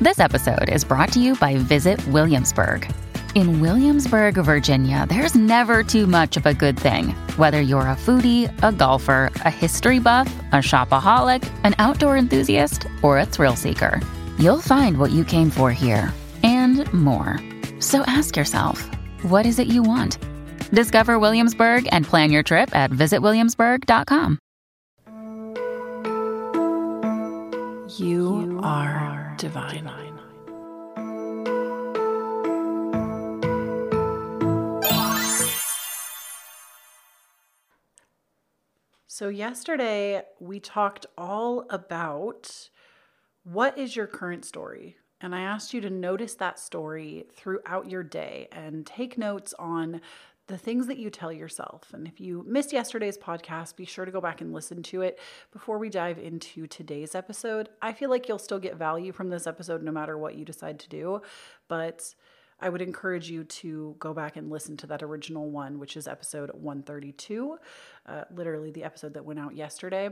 This episode is brought to you by Visit Williamsburg. In Williamsburg, Virginia, there's never too much of a good thing. Whether you're a foodie, a golfer, a history buff, a shopaholic, an outdoor enthusiast, or a thrill seeker, you'll find what you came for here and more. So ask yourself, what is it you want? Discover Williamsburg and plan your trip at visitwilliamsburg.com. You are divine. So yesterday we talked all about what is your current story? And I asked you to notice that story throughout your day and take notes on the things that you tell yourself. And if you missed yesterday's podcast, be sure to go back and listen to it before we dive into today's episode. I feel like you'll still get value from this episode no matter what you decide to do, but I would encourage you to go back and listen to that original one, which is episode 132, literally the episode that went out yesterday.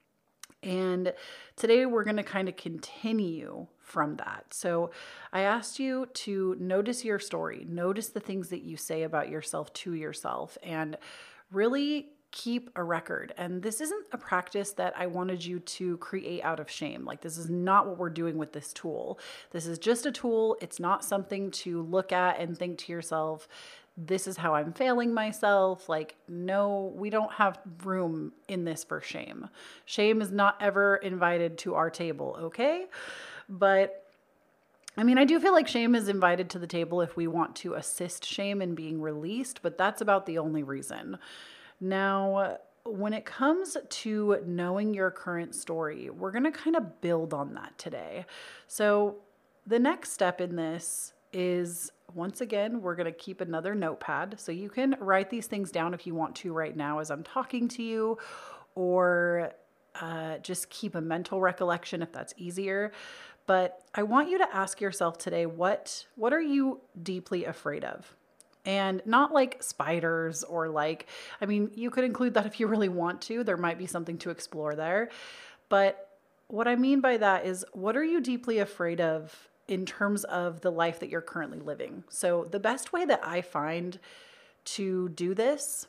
And today we're going to kind of continue from that. So I asked you to notice your story, notice the things that you say about yourself to yourself, and really keep a record. And this isn't a practice that I wanted you to create out of shame. Like, this is not what we're doing with this tool. This is just a tool. It's not something to look at and think to yourself, this is how I'm failing myself. Like, no, we don't have room in this for shame. Shame is not ever invited to our table, okay? But I mean, I do feel like shame is invited to the table if we want to assist shame in being released, but that's about the only reason. Now, when it comes to knowing your current story, we're going to kind of build on that today. So the next step in this is, once again, we're going to keep another notepad. So you can write these things down if you want to right now as I'm talking to you, or just keep a mental recollection if that's easier. But I want you to ask yourself today, what are you deeply afraid of? And not like spiders or like, I mean, you could include that if you really want to. There might be something to explore there. But what I mean by that is, what are you deeply afraid of in terms of the life that you're currently living? So the best way that I find to do this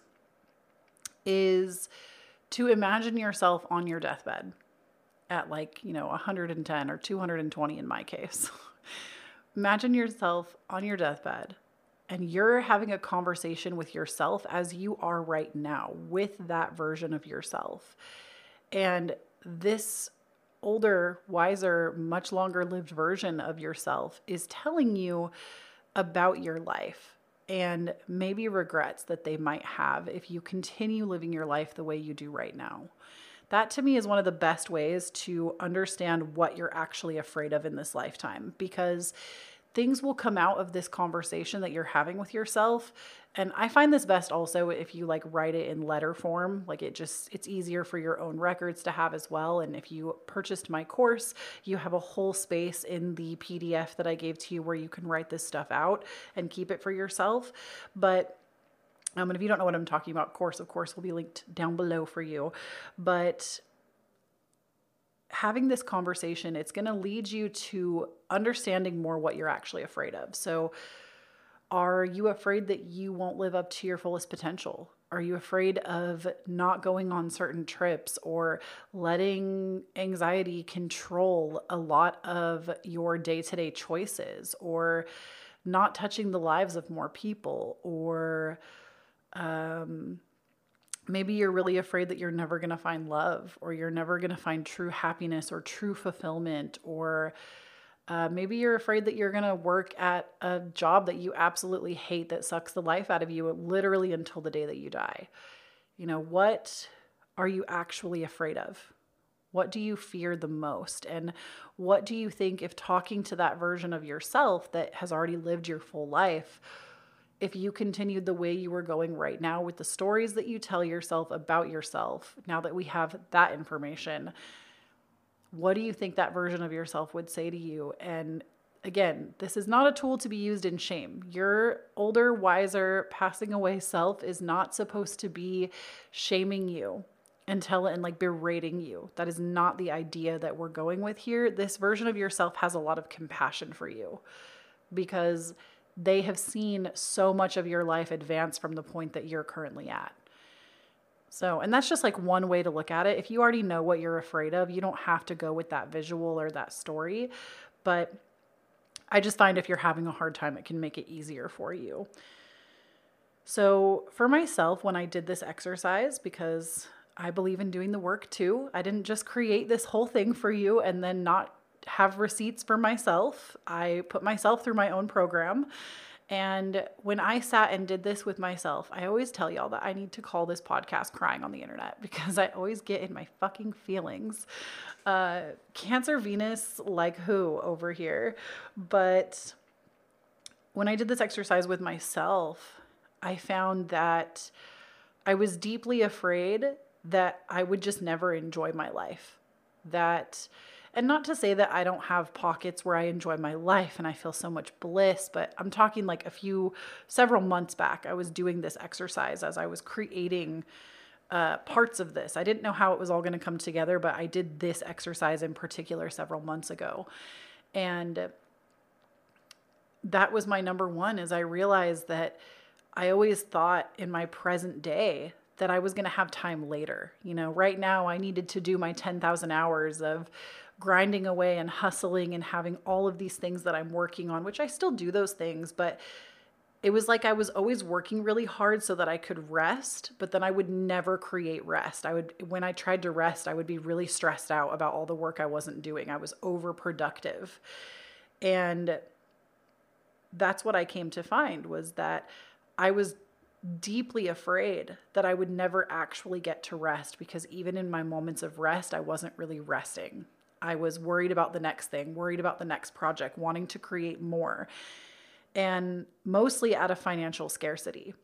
is to imagine yourself on your deathbed at 110 or 220 in my case. Imagine yourself on your deathbed and you're having a conversation with yourself as you are right now with that version of yourself. And this older, wiser, much longer lived version of yourself is telling you about your life and maybe regrets that they might have if you continue living your life the way you do right now. That to me is one of the best ways to understand what you're actually afraid of in this lifetime, because things will come out of this conversation that you're having with yourself. And I find this best also if you write it in letter form. It's easier for your own records to have as well. And if you purchased my course, you have a whole space in the PDF that I gave to you where you can write this stuff out and keep it for yourself. But and if you don't know what I'm talking about, course, of course, will be linked down below for you. But having this conversation, it's going to lead you to understanding more what you're actually afraid of. So are you afraid that you won't live up to your fullest potential? Are you afraid of not going on certain trips or letting anxiety control a lot of your day-to-day choices, or not touching the lives of more people? Or maybe you're really afraid that you're never going to find love, or you're never going to find true happiness or true fulfillment, or maybe you're afraid that you're going to work at a job that you absolutely hate, that sucks the life out of you literally until the day that you die. What are you actually afraid of? What do you fear the most? And what do you think, if talking to that version of yourself that has already lived your full life, if you continued the way you were going right now with the stories that you tell yourself about yourself, now that we have that information, what do you think that version of yourself would say to you? And again, this is not a tool to be used in shame. Your older, wiser, passing away self is not supposed to be shaming you. and tell it and like berating you. That is not the idea that we're going with here. This version of yourself has a lot of compassion for you because they have seen so much of your life advance from the point that you're currently at. So, and that's just like one way to look at it. If you already know what you're afraid of, you don't have to go with that visual or that story. But I just find if you're having a hard time, it can make it easier for you. So for myself, when I did this exercise, because I believe in doing the work too, I didn't just create this whole thing for you and then not have receipts for myself. I put myself through my own program. And when I sat and did this with myself, I always tell y'all that I need to call this podcast Crying on the Internet because I always get in my fucking feelings. Cancer Venus, like who over here? But when I did this exercise with myself, I found that I was deeply afraid that I would just never enjoy my life. And not to say that I don't have pockets where I enjoy my life and I feel so much bliss, but I'm talking like several months back, I was doing this exercise as I was creating parts of this. I didn't know how it was all going to come together, but I did this exercise in particular several months ago. And that was my number one, is I realized that I always thought in my present day that I was going to have time later. You know, right now I needed to do my 10,000 hours of grinding away and hustling and having all of these things that I'm working on, which I still do those things, but it was like I was always working really hard so that I could rest, but then I would never create rest. When I tried to rest, I would be really stressed out about all the work I wasn't doing. I was overproductive. And that's what I came to find, was that I was deeply afraid that I would never actually get to rest, because even in my moments of rest, I wasn't really resting. I was worried about the next thing, worried about the next project, wanting to create more, and mostly out of financial scarcity.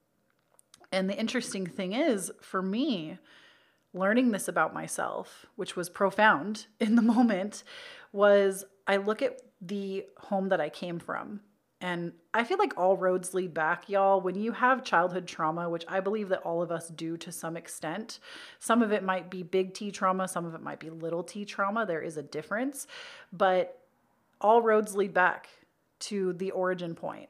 And the interesting thing is, for me, learning this about myself, which was profound in the moment, was I look at the home that I came from. And I feel like all roads lead back, y'all. When you have childhood trauma, which I believe that all of us do to some extent, some of it might be big T trauma, some of it might be little t trauma. There is a difference, but all roads lead back to the origin point.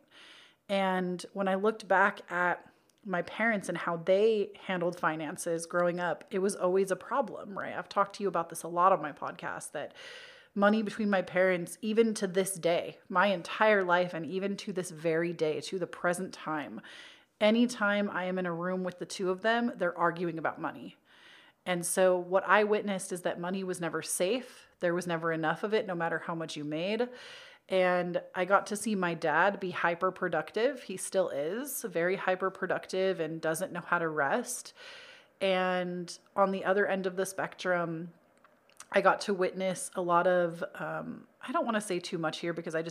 And when I looked back at my parents and how they handled finances growing up, it was always a problem, right? I've talked to you about this a lot on my podcast, that money between my parents, even to this day, my entire life, and even to this very day, to the present time, anytime I am in a room with the two of them, they're arguing about money. And so what I witnessed is that money was never safe. There was never enough of it, no matter how much you made. And I got to see my dad be hyper productive. He still is very hyper productive and doesn't know how to rest. And on the other end of the spectrum, I got to witness a lot of, I don't want to say too much here because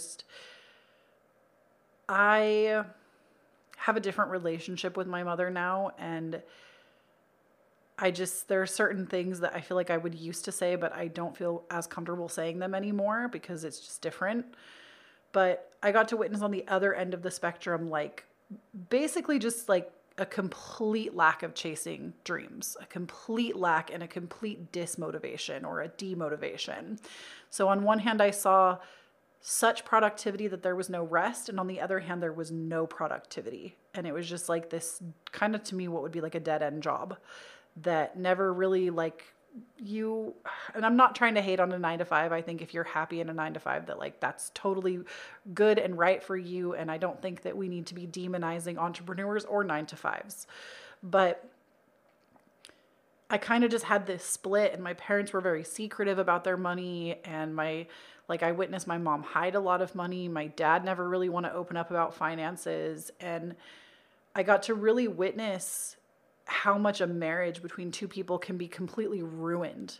I have a different relationship with my mother now. And there are certain things that I feel like I would used to say, but I don't feel as comfortable saying them anymore because it's just different. But I got to witness on the other end of the spectrum, like basically just like a complete lack of chasing dreams, a complete lack and a complete dismotivation or a demotivation. So on one hand, I saw such productivity that there was no rest. And on the other hand, there was no productivity. And it was just like this kind of, to me, what would be like a dead end job that never really and I'm not trying to hate on a 9-to-5. I think if you're happy in a 9-to-5, that like that's totally good and right for you. And I don't think that we need to be demonizing entrepreneurs or 9-to-5s. But I kind of just had this split, and my parents were very secretive about their money, and I witnessed my mom hide a lot of money. My dad never really want to open up about finances. And I got to really witness how much a marriage between two people can be completely ruined,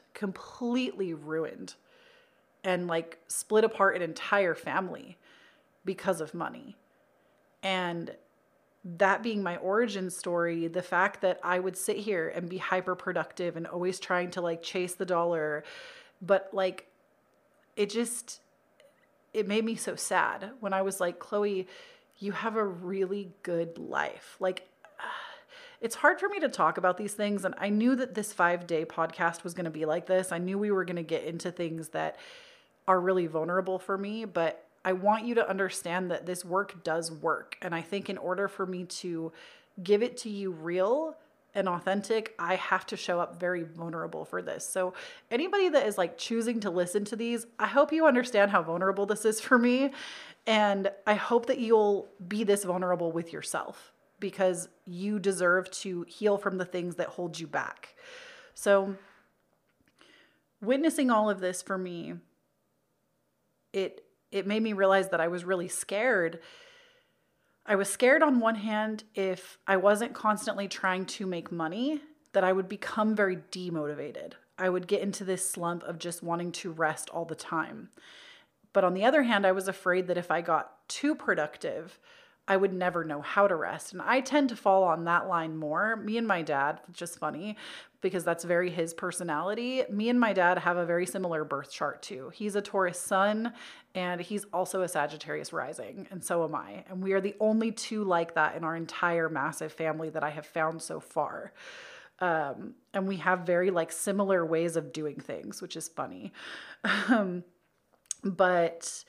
and like split apart an entire family because of money. And that being my origin story, the fact that I would sit here and be hyper productive and always trying to like chase the dollar, but like it made me so sad when I was like, Chloe, you have a really good life. Like, it's hard for me to talk about these things. And I knew that this 5-day podcast was going to be like this. I knew we were going to get into things that are really vulnerable for me, but I want you to understand that this work does work. And I think in order for me to give it to you real and authentic, I have to show up very vulnerable for this. So anybody that is like choosing to listen to these, I hope you understand how vulnerable this is for me. And I hope that you'll be this vulnerable with yourself, because you deserve to heal from the things that hold you back. So witnessing all of this for me, it made me realize that I was really scared. I was scared on one hand, if I wasn't constantly trying to make money, that I would become very demotivated. I would get into this slump of just wanting to rest all the time. But on the other hand, I was afraid that if I got too productive, I would never know how to rest. And I tend to fall on that line more. Me and my dad, which is funny because that's very his personality. Me and my dad have a very similar birth chart too. He's a Taurus sun and he's also a Sagittarius rising, and so am I. And we are the only two like that in our entire massive family that I have found so far. And we have very like similar ways of doing things, which is funny. But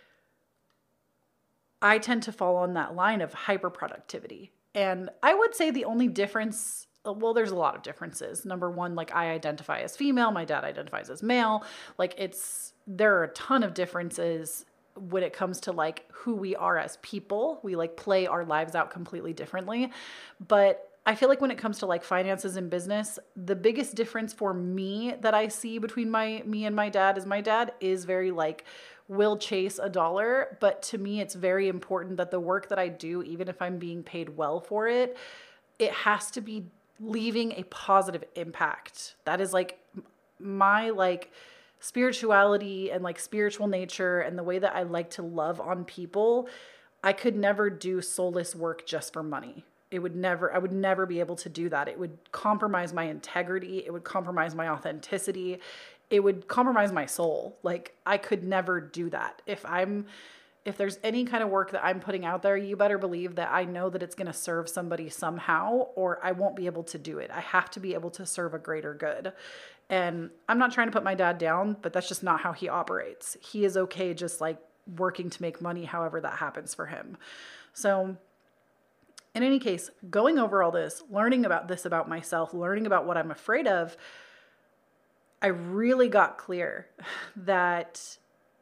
I tend to fall on that line of hyperproductivity. And I would say the only difference, well, there's a lot of differences. Number one, like I identify as female, my dad identifies as male. Like there are a ton of differences when it comes to like who we are as people. We like play our lives out completely differently. But I feel like when it comes to like finances and business, the biggest difference for me that I see between me and my dad is very like, will chase a dollar. But to me, it's very important that the work that I do, even if I'm being paid well for it, it has to be leaving a positive impact. That is like my like spirituality and like spiritual nature and the way that I like to love on people. I could never do soulless work just for money. I would never be able to do that. It would compromise my integrity. It would compromise my authenticity. It would compromise my soul. Like I could never do that. If there's any kind of work that I'm putting out there, you better believe that I know that it's going to serve somebody somehow, or I won't be able to do it. I have to be able to serve a greater good. And I'm not trying to put my dad down, but that's just not how he operates. He is okay just like working to make money, however that happens for him. So in any case, going over all this, learning about this about myself, learning about what I'm afraid of, I really got clear that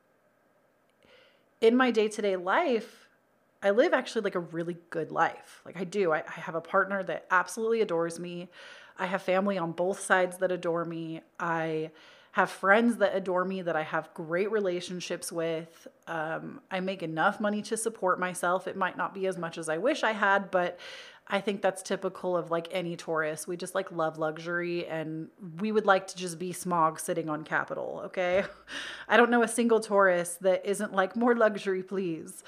in my day-to-day life, I live actually like a really good life. Like I do. I have a partner that absolutely adores me. I have family on both sides that adore me. I have friends that adore me, that I have great relationships with. I make enough money to support myself. It might not be as much as I wish I had, but I think that's typical of like any Taurus. We just like love luxury, and we would like to just be smog sitting on Capitol. Okay. I don't know a single Taurus that isn't like more luxury, please.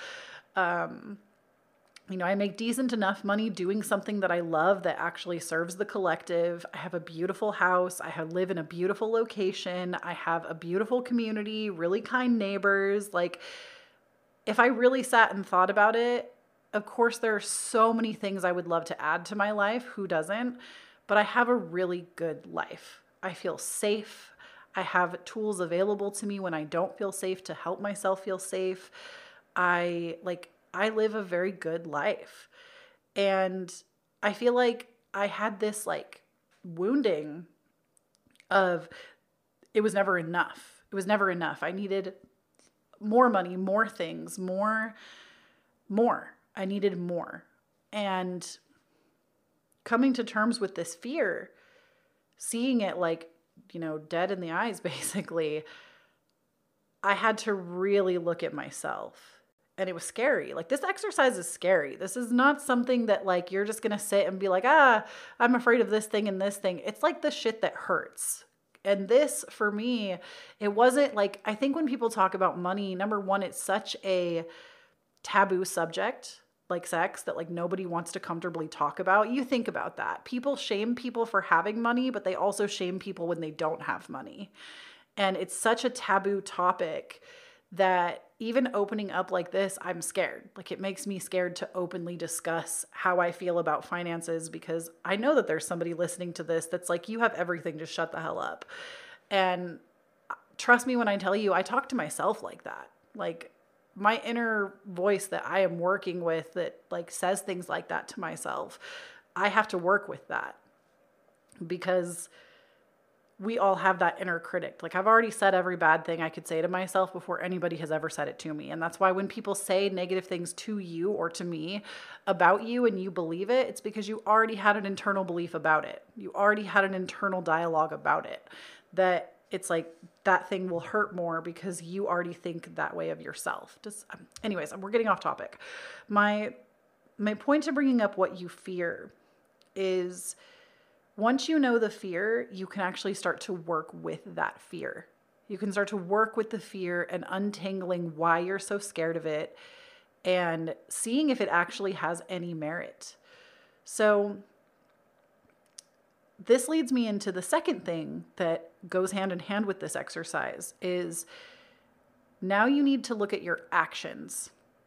I make decent enough money doing something that I love that actually serves the collective. I have a beautiful house. I live in a beautiful location. I have a beautiful community, really kind neighbors. Like if I really sat and thought about it, of course, there are so many things I would love to add to my life. Who doesn't? But I have a really good life. I feel safe. I have tools available to me when I don't feel safe to help myself feel safe. I live a very good life. And I feel like I had this like wounding of it was never enough. It was never enough. I needed more money, more things, more. I needed more. And coming to terms with this fear, seeing it like, dead in the eyes, basically, I had to really look at myself. And it was scary. Like this exercise is scary. This is not something that like you're just going to sit and be like, I'm afraid of this thing and this thing. It's like the shit that hurts. And this for me, it wasn't like, I think when people talk about money, number one, it's such a taboo subject like sex that like nobody wants to comfortably talk about. You think about that. People shame people for having money, but they also shame people when they don't have money. And it's such a taboo topic that even opening up like this, I'm scared. Like, it makes me scared to openly discuss how I feel about finances, because I know that there's somebody listening to this that's like, you have everything, just shut the hell up. And trust me when I tell you, I talk to myself like that. Like, my inner voice that I am working with that like says things like that to myself, I have to work with that, because we all have that inner critic. Like, I've already said every bad thing I could say to myself before anybody has ever said it to me. And that's why when people say negative things to you or to me about you and you believe it, it's because you already had an internal belief about it. You already had an internal dialogue about it, that it's like that thing will hurt more because you already think that way of yourself. Anyways, we're getting off topic. My point to bringing up what you fear is, once you know the fear, you can actually start to work with that fear. You can start to work with the fear and untangling why you're so scared of it and seeing if it actually has any merit. So this leads me into the second thing that goes hand in hand with this exercise is, now you need to look at your actions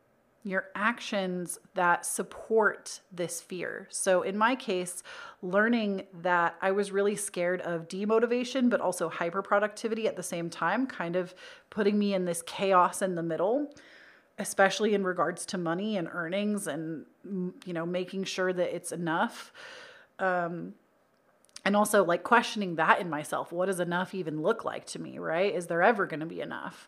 that support this fear. So in my case, learning that I was really scared of demotivation, but also hyperproductivity at the same time, kind of putting me in this chaos in the middle, especially in regards to money and earnings and, making sure that it's enough. And also like questioning that in myself. What does enough even look like to me, right? Is there ever going to be enough?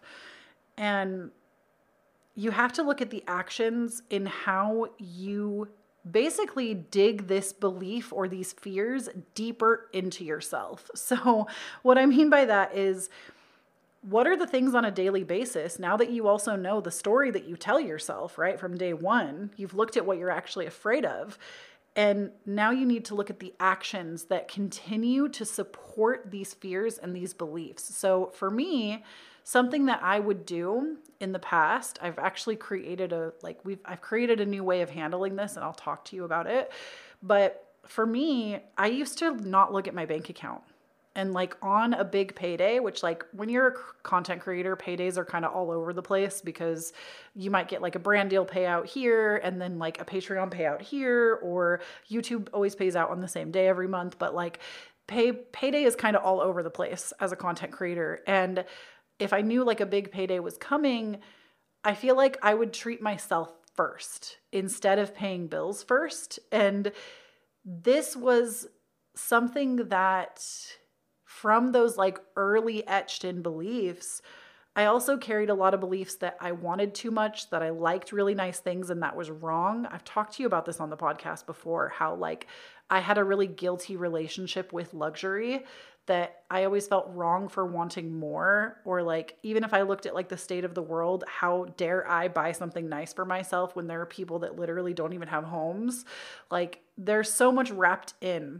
And you have to look at the actions in how you basically dig this belief or these fears deeper into yourself. So what I mean by that is, what are the things on a daily basis, now that you also know the story that you tell yourself, right? From day one, you've looked at what you're actually afraid of. And now you need to look at the actions that continue to support these fears and these beliefs. So for me, something that I would do in the past, I've actually created I've created a new way of handling this, and I'll talk to you about it. But for me, I used to not look at my bank account. And like on a big payday, which like when you're a content creator, paydays are kind of all over the place, because you might get like a brand deal payout here and then like a Patreon payout here, or YouTube always pays out on the same day every month. But like payday is kind of all over the place as a content creator. And if I knew like a big payday was coming, I feel like I would treat myself first instead of paying bills first. And this was something that, from those like early etched in beliefs, I also carried a lot of beliefs that I wanted too much, that I liked really nice things, and that was wrong. I've talked to you about this on the podcast before, how like I had a really guilty relationship with luxury, that I always felt wrong for wanting more. Or like, even if I looked at like the state of the world, how dare I buy something nice for myself when there are people that literally don't even have homes? Like, there's so much wrapped in.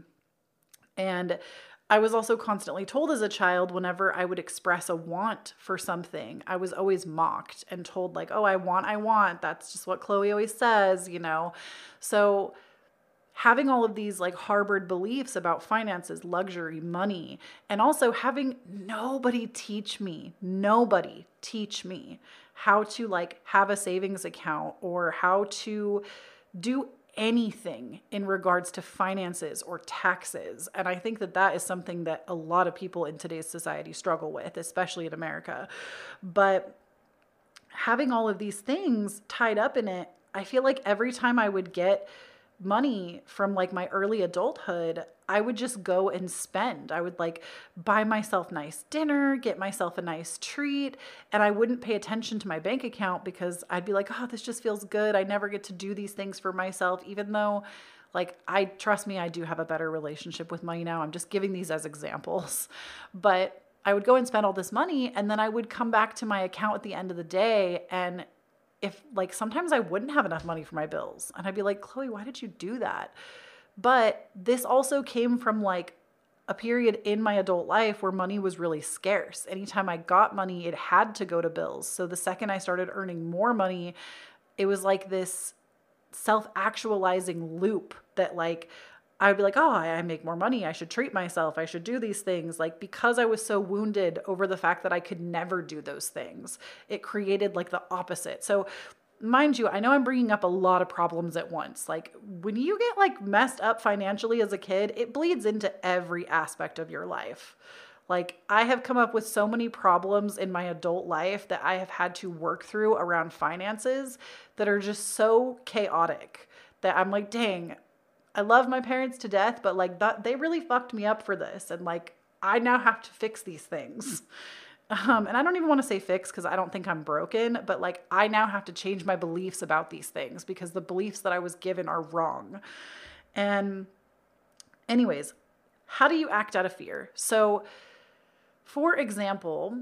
And I was also constantly told as a child, whenever I would express a want for something, I was always mocked and told like, oh, I want. That's just what Chloe always says, So having all of these like harbored beliefs about finances, luxury, money, and also having nobody teach me how to like have a savings account or how to do anything in regards to finances or taxes. And I think that that is something that a lot of people in today's society struggle with, especially in America. But having all of these things tied up in it, I feel like every time I would get money from like my early adulthood, I would just go and spend. I would like buy myself nice dinner, get myself a nice treat, and I wouldn't pay attention to my bank account because I'd be like, oh, this just feels good. I never get to do these things for myself, even though like trust me, I do have a better relationship with money now. I'm just giving these as examples. But I would go and spend all this money, and then I would come back to my account at the end of the day, and if like sometimes I wouldn't have enough money for my bills, and I'd be like, Chloe, why did you do that? But this also came from like a period in my adult life where money was really scarce. Anytime I got money, it had to go to bills. So the second I started earning more money, it was like this self-actualizing loop that like I'd be like, oh, I make more money. I should treat myself. I should do these things. Like, because I was so wounded over the fact that I could never do those things, it created like the opposite. So mind you, I know I'm bringing up a lot of problems at once. Like, when you get like messed up financially as a kid, it bleeds into every aspect of your life. Like, I have come up with so many problems in my adult life that I have had to work through around finances that are just so chaotic that I'm like, dang, I love my parents to death, but like that, they really fucked me up for this. And like, I now have to fix these things. And I don't even want to say fix because I don't think I'm broken, but like, I now have to change my beliefs about these things because the beliefs that I was given are wrong. And anyways, how do you act out of fear? So for example,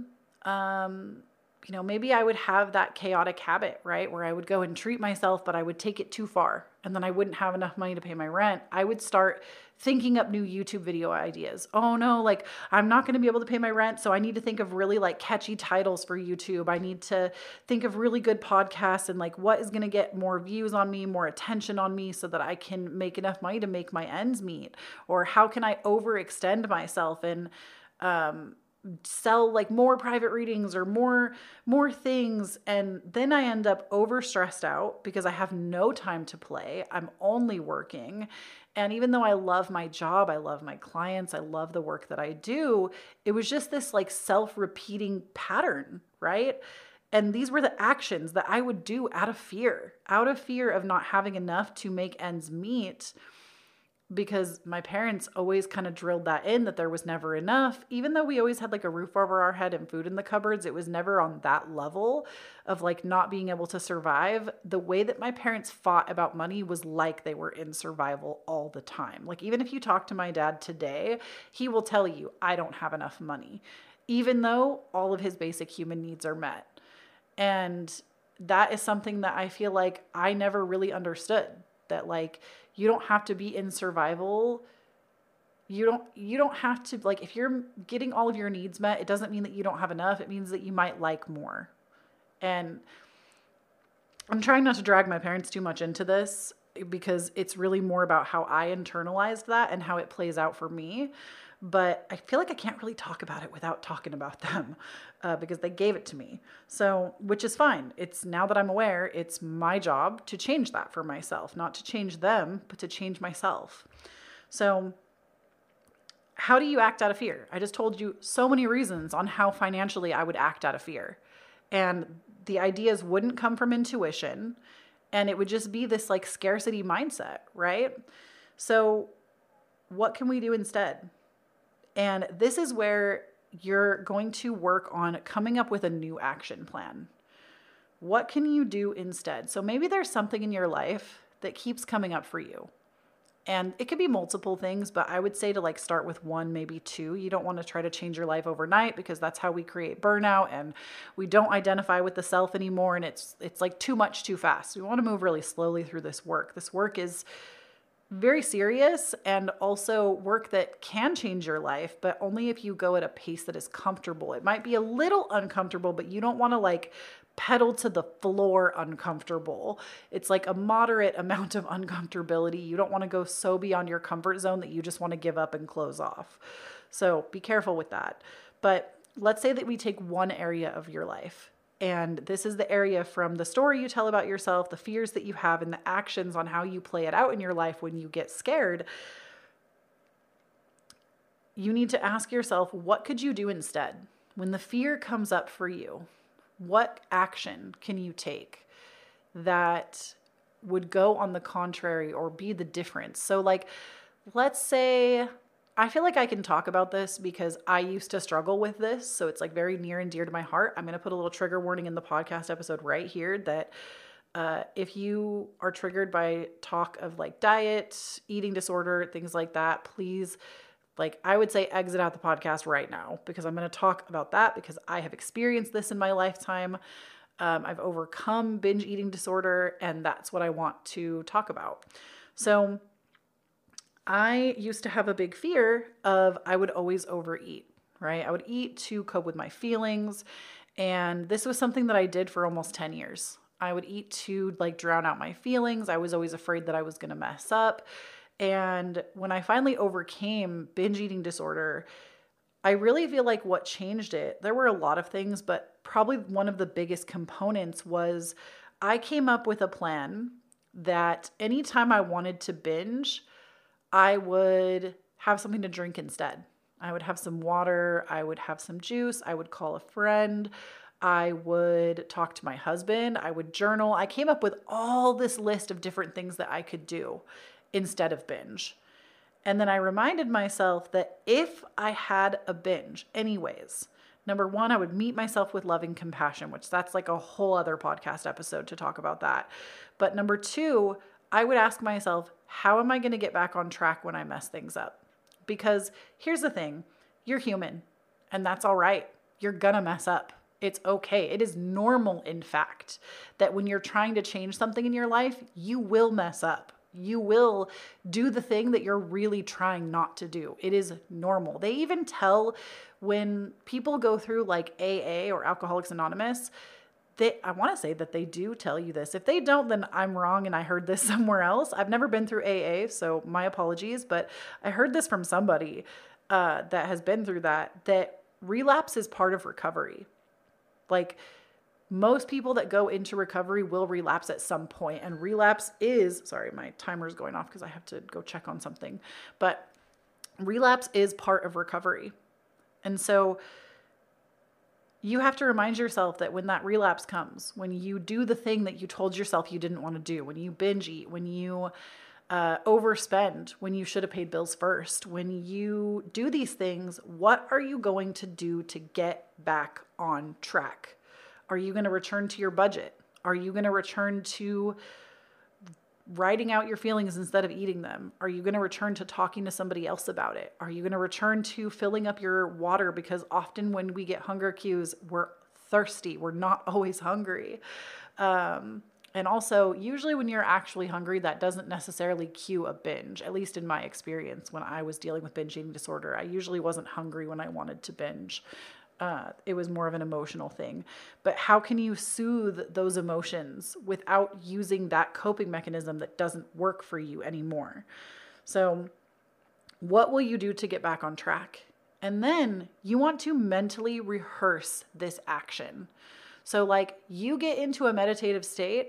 maybe I would have that chaotic habit, right? Where I would go and treat myself, but I would take it too far and then I wouldn't have enough money to pay my rent. I would start thinking up new YouTube video ideas. Oh no, like I'm not going to be able to pay my rent. So I need to think of really like catchy titles for YouTube. I need to think of really good podcasts and like what is going to get more views on me, more attention on me so that I can make enough money to make my ends meet. Or how can I overextend myself and, sell like more private readings or more things, and then I end up over stressed out because I have no time to play. I'm only working, and even though I love my job, I love my clients, I love the work that I do, it was just this like self-repeating pattern, right? And these were the actions that I would do out of fear of not having enough to make ends meet, because my parents always kind of drilled that in, that there was never enough. Even though we always had like a roof over our head and food in the cupboards, it was never on that level of like not being able to survive. The way that my parents fought about money was like they were in survival all the time. Like, even if you talk to my dad today, he will tell you, I don't have enough money, even though all of his basic human needs are met. And that is something that I feel like I never really understood, that like, you don't have to be in survival. You don't have to, like, if you're getting all of your needs met, it doesn't mean that you don't have enough. It means that you might like more. And I'm trying not to drag my parents too much into this because it's really more about how I internalized that and how it plays out for me. But I feel like I can't really talk about it without talking about them because they gave it to me. So, which is fine. It's, now that I'm aware, it's my job to change that for myself, not to change them, but to change myself. So how do you act out of fear? I just told you so many reasons on how financially I would act out of fear. And the ideas wouldn't come from intuition, and it would just be this like scarcity mindset, right? So what can we do instead? And this is where you're going to work on coming up with a new action plan. What can you do instead? So maybe there's something in your life that keeps coming up for you. And it could be multiple things, but I would say to like start with one, maybe two. You don't want to try to change your life overnight because that's how we create burnout, and we don't identify with the self anymore. And it's like too much too fast. We want to move really slowly through this work. This work is very serious, and also work that can change your life, but only if you go at a pace that is comfortable. It might be a little uncomfortable, but you don't want to like pedal to the floor uncomfortable. It's like a moderate amount of uncomfortability. You don't want to go so beyond your comfort zone that you just want to give up and close off. So be careful with that. But let's say that we take one area of your life. And this is the area from the story you tell about yourself, the fears that you have, and the actions on how you play it out in your life when you get scared. You need to ask yourself, what could you do instead? When the fear comes up for you, what action can you take that would go on the contrary or be the difference? So like, let's say, I feel like I can talk about this because I used to struggle with this. So it's like very near and dear to my heart. I'm going to put a little trigger warning in the podcast episode right here that if you are triggered by talk of like diet, eating disorder, things like that, please, like I would say exit out the podcast right now, because I'm going to talk about that because I have experienced this in my lifetime. I've overcome binge eating disorder, and that's what I want to talk about. So I used to have a big fear of I would always overeat, right? I would eat to cope with my feelings. And this was something that I did for almost 10 years. I would eat to like drown out my feelings. I was always afraid that I was going to mess up. And when I finally overcame binge eating disorder, I really feel like what changed it, there were a lot of things, but probably one of the biggest components was I came up with a plan that anytime I wanted to binge, I would have something to drink instead. I would have some water, I would have some juice, I would call a friend, I would talk to my husband, I would journal. I came up with all this list of different things that I could do instead of binge. And then I reminded myself that if I had a binge anyways, number one, I would meet myself with loving compassion, which that's like a whole other podcast episode to talk about that. But number two, I would ask myself, how am I going to get back on track when I mess things up? Because here's the thing, you're human and that's all right. You're gonna mess up. It's okay. It is normal, in fact, that when you're trying to change something in your life, you will mess up. You will do the thing that you're really trying not to do. It is normal. They even tell when people go through like AA or Alcoholics Anonymous, I want to say that they do tell you this. If they don't, then I'm wrong and I heard this somewhere else. I've never been through AA, so my apologies, but I heard this from somebody that has been through that relapse is part of recovery. Like most people that go into recovery will relapse at some point, and relapse is, sorry, my timer's going off because I have to go check on something, but relapse is part of recovery. And so you have to remind yourself that when that relapse comes, when you do the thing that you told yourself you didn't want to do, when you binge eat, when you overspend, when you should have paid bills first, when you do these things, what are you going to do to get back on track? Are you going to return to your budget? Are you going to return to writing out your feelings instead of eating them? Are you going to return to talking to somebody else about it? Are you going to return to filling up your water? Because often when we get hunger cues, we're thirsty. We're not always hungry. And also, usually when you're actually hungry, that doesn't necessarily cue a binge, at least in my experience when I was dealing with binge eating disorder. I usually wasn't hungry when I wanted to binge. It was more of an emotional thing. But how can you soothe those emotions without using that coping mechanism that doesn't work for you anymore? So what will you do to get back on track? And then you want to mentally rehearse this action. So like you get into a meditative state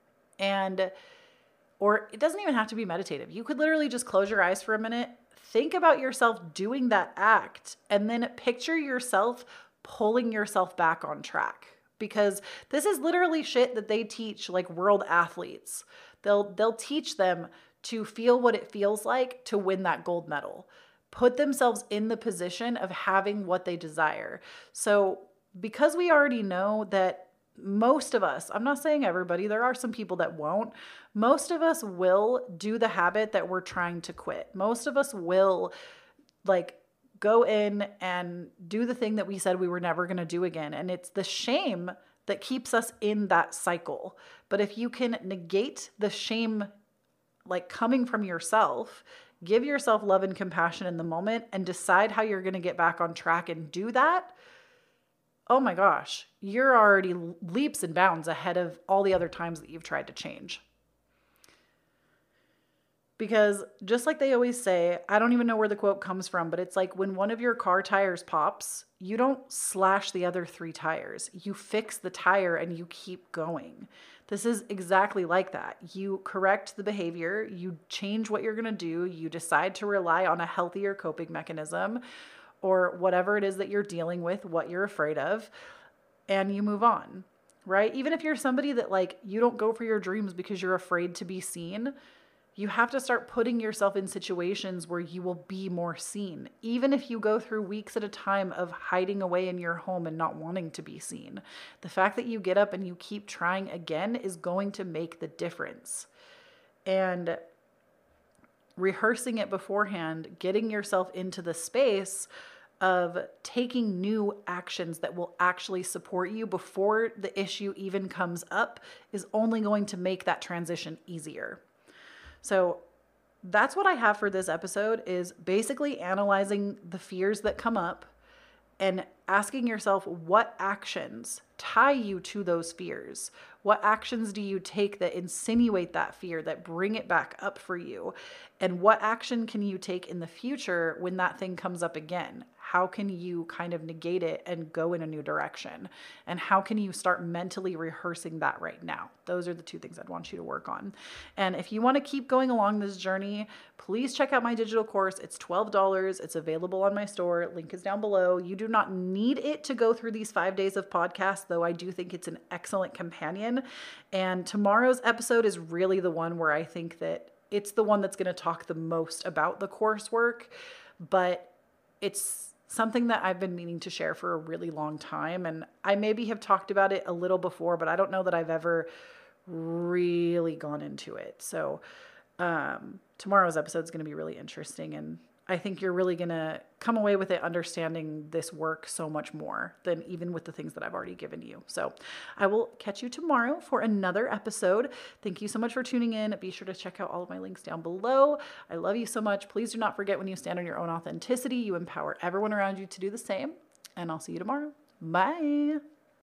or it doesn't even have to be meditative. You could literally just close your eyes for a minute, think about yourself doing that act, and then picture yourself pulling yourself back on track. Because this is literally shit that they teach like world athletes. They'll teach them to feel what it feels like to win that gold medal. Put themselves in the position of having what they desire. So because we already know that most of us, I'm not saying everybody, there are some people that won't. Most of us will do the habit that we're trying to quit. Most of us will like go in and do the thing that we said we were never going to do again. And it's the shame that keeps us in that cycle. But if you can negate the shame, like coming from yourself, give yourself love and compassion in the moment and decide how you're going to get back on track and do that, oh my gosh, you're already leaps and bounds ahead of all the other times that you've tried to change. Because just like they always say, I don't even know where the quote comes from, but it's like when one of your car tires pops, you don't slash the other 3 tires. You fix the tire and you keep going. This is exactly like that. You correct the behavior, you change what you're going to do, you decide to rely on a healthier coping mechanism, or whatever it is that you're dealing with, what you're afraid of, and you move on, right? Even if you're somebody that like, you don't go for your dreams because you're afraid to be seen, you have to start putting yourself in situations where you will be more seen. Even if you go through weeks at a time of hiding away in your home and not wanting to be seen, the fact that you get up and you keep trying again is going to make the difference. And rehearsing it beforehand, getting yourself into the space of taking new actions that will actually support you before the issue even comes up is only going to make that transition easier. So that's what I have for this episode, is basically analyzing the fears that come up and asking yourself what actions tie you to those fears. What actions do you take that insinuate that fear, that bring it back up for you? And what action can you take in the future when that thing comes up again? How can you kind of negate it and go in a new direction? And how can you start mentally rehearsing that right now? Those are the two things I'd want you to work on. And if you want to keep going along this journey, please check out my digital course. It's $12. It's available on my store. Link is down below. You do not need it to go through these 5 days of podcasts, though I do think it's an excellent companion. And tomorrow's episode is really the one where I think that it's the one that's going to talk the most about the coursework, but it's something that I've been meaning to share for a really long time. And I maybe have talked about it a little before, but I don't know that I've ever really gone into it. So tomorrow's episode is going to be really interesting. And I think you're really going to come away with it understanding this work so much more than even with the things that I've already given you. So I will catch you tomorrow for another episode. Thank you so much for tuning in. Be sure to check out all of my links down below. I love you so much. Please do not forget, when you stand on your own authenticity, you empower everyone around you to do the same. And I'll see you tomorrow. Bye.